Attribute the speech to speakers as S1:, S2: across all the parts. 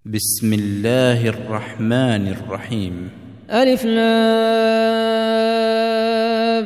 S1: بسم الله الرحمن الرحيم.
S2: ألف لام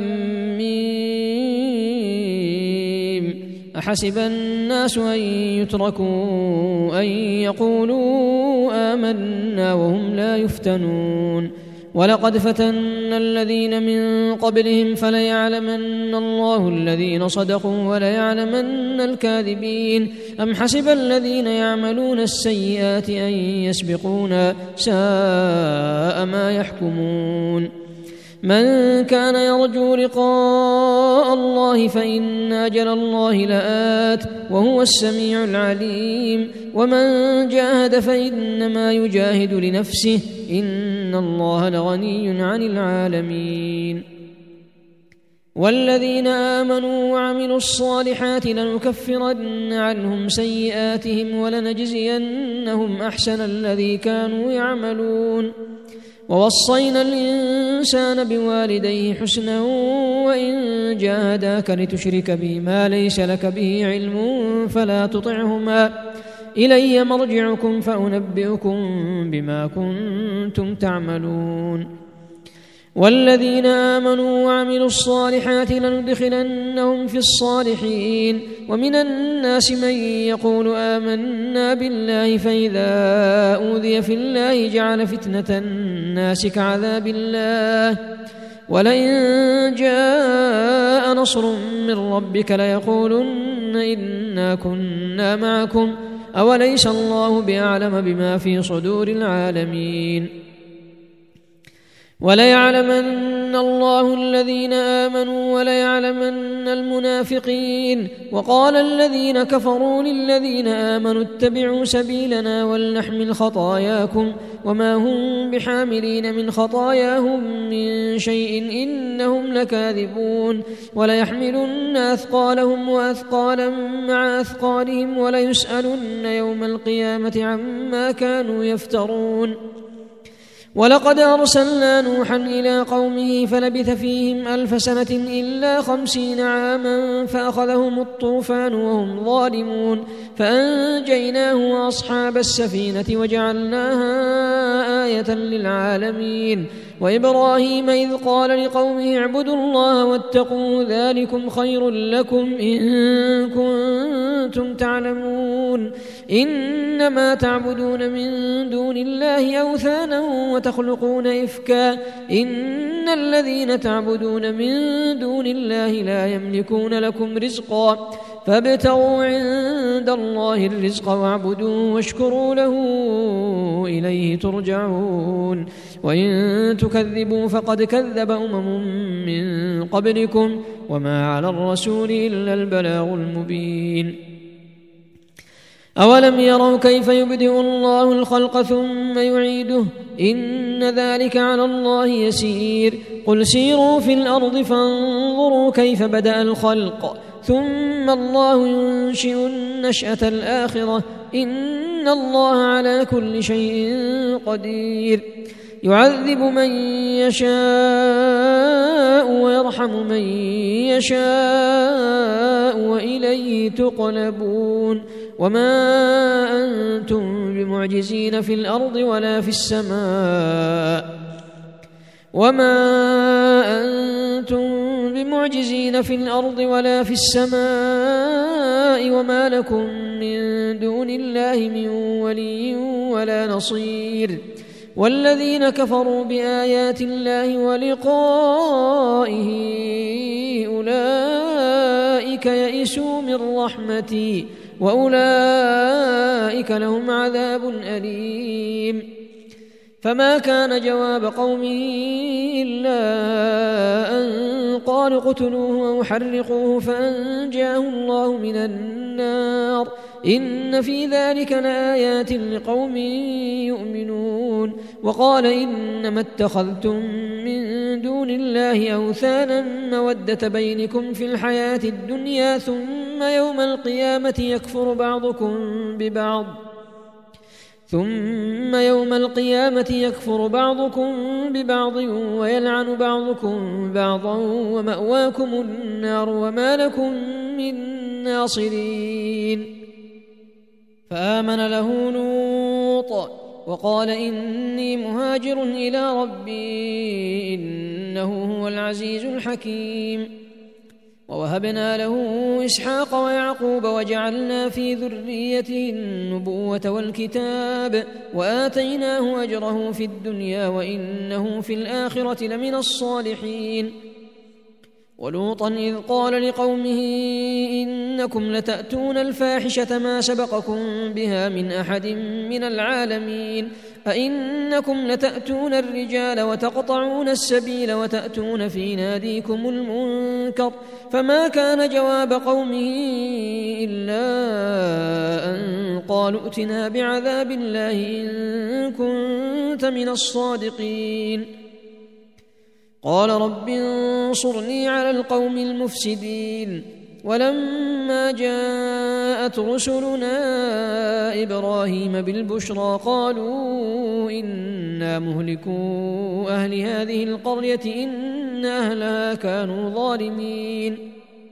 S2: ميم. أحسب الناس أن يتركوا أن يقولوا آمنا وهم لا يفتنون ولقد فتنا الذين من قبلهم فليعلمن الله الذين صدقوا وليعلمن الكاذبين. أم حسب الذين يعملون السيئات أن يسبقونا ساء ما يحكمون. من كان يرجو لقاء الله فإن أجل الله لآت وهو السميع العليم. ومن جاهد فإنما يجاهد لنفسه إن الله لغني عن العالمين. والذين آمنوا وعملوا الصالحات لنكفرن عنهم سيئاتهم ولنجزينهم أحسن الذي كانوا يعملون. ووصينا الإنسان بوالديه حسنا وإن جاهداك لتشرك بي ما ليس لك به علم فلا تطعهما إلي مرجعكم فأنبئكم بما كنتم تعملون. والذين آمنوا وعملوا الصالحات لندخلنهم في الصالحين. ومن الناس من يقول آمنا بالله فإذا أوذي في الله جعل فتنة الناس كعذاب الله ولئن جاء نصر من ربك ليقولن إنا كنا معكم أوليس الله بأعلم بما في صدور العالمين. وليعلمن الله الذين آمنوا وليعلمن المنافقين. وقال الذين كفروا للذين آمنوا اتبعوا سبيلنا ولنحمل خطاياكم وما هم بحاملين من خطاياهم من شيء إنهم لكاذبون. وليحملن أثقالهم وأثقالا مع أثقالهم وليسألن يوم القيامة عما كانوا يفترون. ولقد أرسلنا نوحا إلى قومه فلبث فيهم 1000 سنة إلا 50 عاما فأخذهم الطوفان وهم ظالمون فأنجيناه وأصحاب السفينة وجعلناها آية للعالمين. وإبراهيم إذ قال لقومه اعبدوا الله واتقوا ذلكم خير لكم إن كنتم تعلمون. إنما تعبدون من دون الله أوثانا وتخلقون إفكا إن الذين تعبدون من دون الله لا يملكون لكم رزقا فابتغوا عند الله الرزق واعبدوه واشكروا له إليه ترجعون. وإن تكذبوا فقد كذب من قبلكم وما على الرسول إلا البلاغ المبين. أولم يروا كيف يبدئ الله الخلق ثم يعيده إن ذلك على الله يسير. قل سيروا في الأرض فانظروا كيف بدأ الخلق ثم الله ينشئ النشأة الآخرة إن الله على كل شيء قدير. يعذب من يشاء ويرحم من يشاء وإليه تقلبون. وما أنتم بمعجزين في الأرض ولا في السماء وما لكم من دون الله من ولي ولا نصير. والذين كفروا بآيات الله ولقائه أولئك يئسوا من رحمتي وأولئك لهم عذاب أليم. فما كان جواب قومه إلا أن قالوا اقتلوه أو حرقوه فأنجاه الله من النار إن في ذلك لآيات لقوم يؤمنون. وقال إنما اتخذتم من دون الله أوثانا مودة بينكم في الحياة الدنيا ثم يوم القيامة يكفر بعضكم ببعض ويلعن بعضكم بعضا ومأواكم النار وما لكم من ناصرين. فآمن له لوط لوط وقال إني مهاجر إلى ربي إنه هو العزيز الحكيم. ووهبنا له إسحاق ويعقوب وجعلنا في ذريته النبوة والكتاب وآتيناه أجره في الدنيا وإنه في الآخرة لمن الصالحين. ولوطا إذ قال لقومه إنكم لتأتون الفاحشة ما سبقكم بها من أحد من العالمين أئنكم لتأتون الرجال وتقطعون السبيل وتأتون في ناديكم المنكر. فما كان جواب قومه إلا أن قالوا ائتنا بعذاب الله إن كنت من الصادقين. قال رب انصرني على القوم المفسدين. ولما جاءت رسلنا إبراهيم بالبشرى قالوا إنا مهلكو أهل هذه القرية إن أهلها كانوا ظالمين.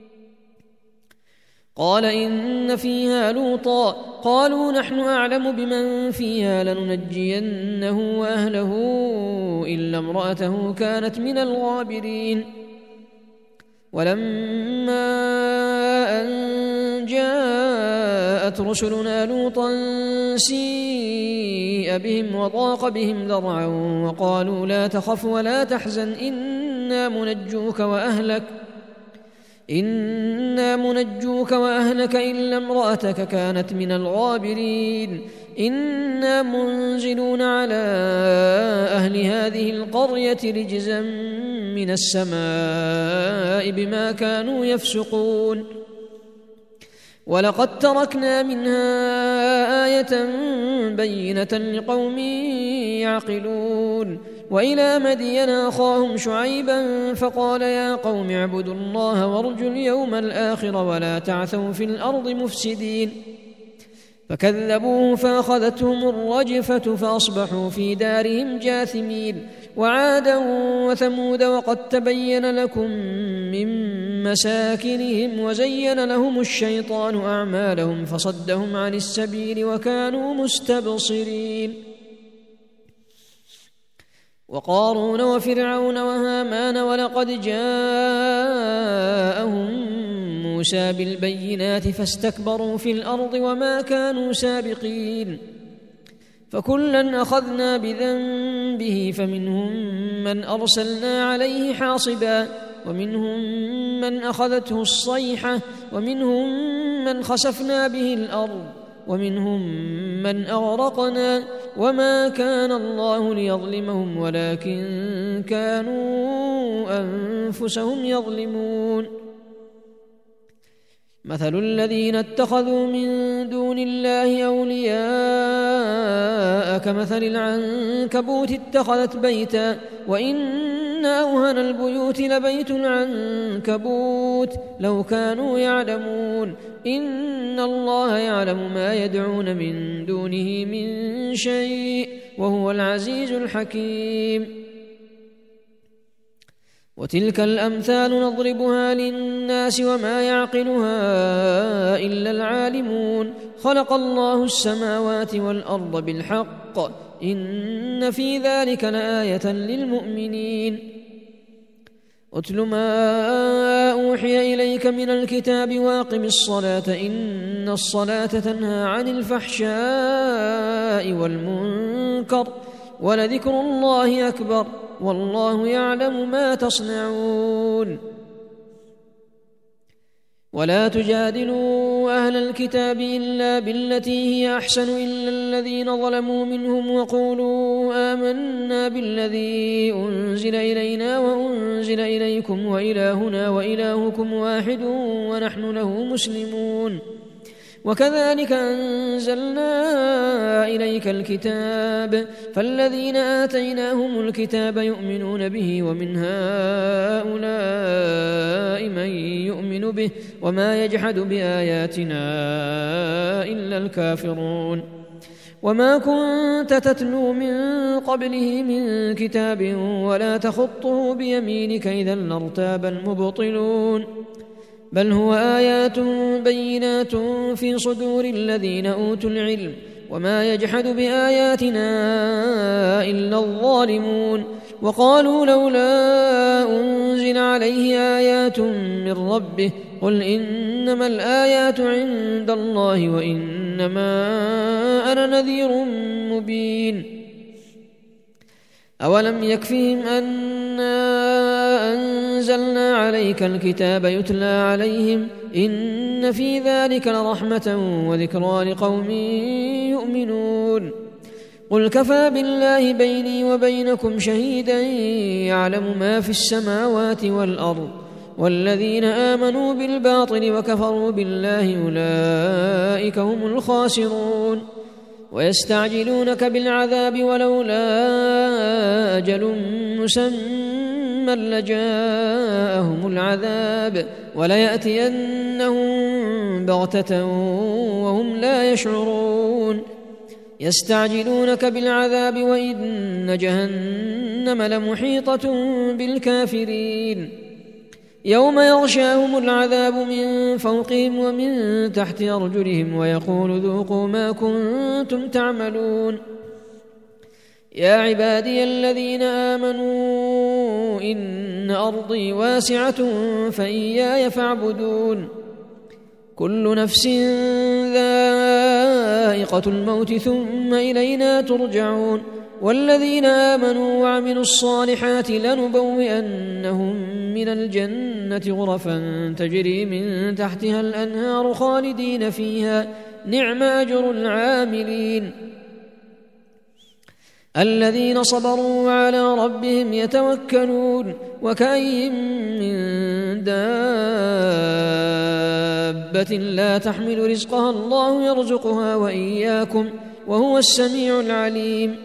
S2: قال إن فيها لوطا قالوا نحن أعلم بمن فيها لننجينه وأهله إلا امرأته كانت من الغابرين. ولما أن جاءت رسلنا لوطا سيء بهم وضاق بهم ذرعا وقالوا لا تخف ولا تحزن إنا منجوك وأهلك إلا امرأتك كانت من الغابرين إنا منزلون على أهل هذه القرية رجزا من السماء بما كانوا يفسقون. ولقد تركنا منها آية بينة لقوم يعقلون. وإلى مدين أخاهم شعيبا فقال يا قوم اعبدوا الله وارجوا اليوم الآخر ولا تعثوا في الأرض مفسدين. فكذبوه فأخذتهم الرجفة فأصبحوا في دارهم جاثمين. وعادا وثمود وقد تبين لكم من مساكنهم وزين لهم الشيطان أعمالهم فصدهم عن السبيل وكانوا مستبصرين. وقارون وفرعون وهامان ولقد جاءهم موسى بالبينات فاستكبروا في الأرض وما كانوا سابقين. فكلا أخذنا بذنبه فمنهم من أرسلنا عليه حاصبا ومنهم من أخذته الصيحة ومنهم من خسفنا به الأرض ومنهم من أغرقنا وما كان الله ليظلمهم ولكن كانوا أنفسهم يظلمون. مثل الذين اتخذوا من دون الله أولياء كمثل العنكبوت اتخذت بيتا وإن أوهن البيوت لبيت العنكبوت لو كانوا يعلمون إن الله يعلم ما يدعون من دونه من شيء وهو العزيز الحكيم. وتلك الأمثال نضربها للناس وما يعقلها إلا العالمون. خلق الله السماوات والأرض بالحق إن في ذلك لآية للمؤمنين. أتل ما أوحي إليك من الكتاب واقم الصلاة إن الصلاة تنهى عن الفحشاء والمنكر ولذكر الله أكبر والله يعلم ما تصنعون. ولا تجادلوا أهل الكتاب إلا بالتي هي أحسن إلا الذين ظلموا منهم وقولوا آمنا بالذي أنزل إلينا وأنزل إليكم وإلهنا وإلهكم واحد ونحن له مسلمون. وكذلك أنزلنا إليك الكتاب فالذين آتيناهم الكتاب يؤمنون به ومن هؤلاء من يؤمن به وما يجحد بآياتنا إلا الكافرون. وما كنت تتلو من قبله من كتاب ولا تخطه بيمينك إذا لارتاب المبطلون بل هو آيات بينات في صدور الذين أوتوا العلم وما يجحد بآياتنا إلا الظالمون وقالوا لولا أنزل عليه آيات من ربه قل إنما الآيات عند الله وإنما أنا نذير مبين أولم يكفهم أنا أنزلنا عليك الكتاب يتلى عليهم إن في ذلك لرحمة وذكرى لقوم يؤمنون قل كفى بالله بيني وبينكم شهيدا يعلم ما في السماوات والأرض والذين آمنوا بالباطل وكفروا بالله أولئك هم الخاسرون ويستعجلونك بالعذاب ولولا أجل مسمى لجاءهم العذاب وليأتينهم بغتة وهم لا يشعرون يستعجلونك بالعذاب وإن جهنم لمحيطة بالكافرين يوم يغشاهم العذاب من فوقهم ومن تحت أرجلهم ويقول ذوقوا ما كنتم تعملون يا عبادي الذين آمنوا إن أرضي واسعة فإياي فاعبدون كل نفس ذائقة الموت ثم إلينا ترجعون والذين آمنوا وعملوا الصالحات لنبوئنهم من الجنة غرفا تجري من تحتها الأنهار خالدين فيها نعم أجر العاملين الذين صبروا وعلى ربهم يتوكلون وكأي من دابة لا تحمل رزقها الله يرزقها وإياكم وهو السميع العليم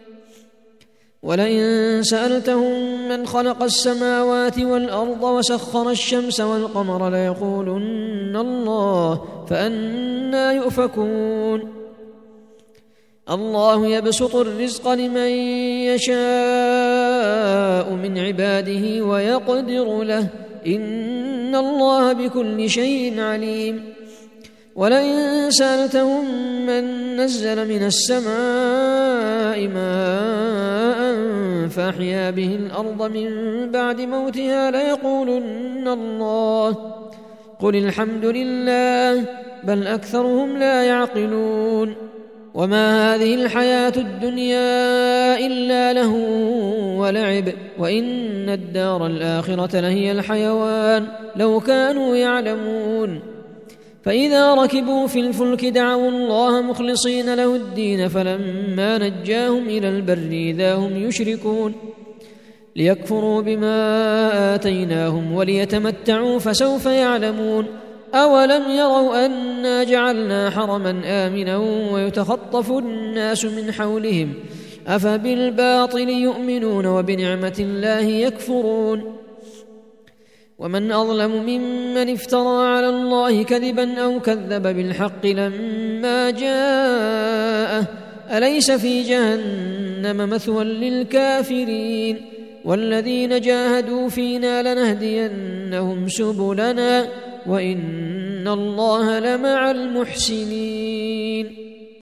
S2: ولئن سألتهم من خلق السماوات والأرض وسخر الشمس والقمر ليقولن الله فأنى يؤفكون الله يبسط الرزق لمن يشاء من عباده ويقدر له إن الله بكل شيء عليم ولئن سألتهم من نزل من السماء ماء فأحيا به الأرض من بعد موتها ليقولن الله قل الحمد لله بل أكثرهم لا يعقلون وما هذه الحياة الدنيا إلا لهو ولعب وإن الدار الآخرة لهي الحيوان لو كانوا يعلمون فإذا ركبوا في الفلك دعوا الله مخلصين له الدين فلما نجاهم إلى البر إذا هم يشركون ليكفروا بما آتيناهم وليتمتعوا فسوف يعلمون أولم يروا أنا جعلنا حرما آمنا ويتخطف الناس من حولهم أفبالباطل يؤمنون وبنعمة الله يكفرون ومن أظلم ممن افترى على الله كذبا أو كذب بالحق لما جاءه أليس في جهنم مثوى للكافرين والذين جاهدوا فينا لنهدينهم سبلنا وإن الله لمع المحسنين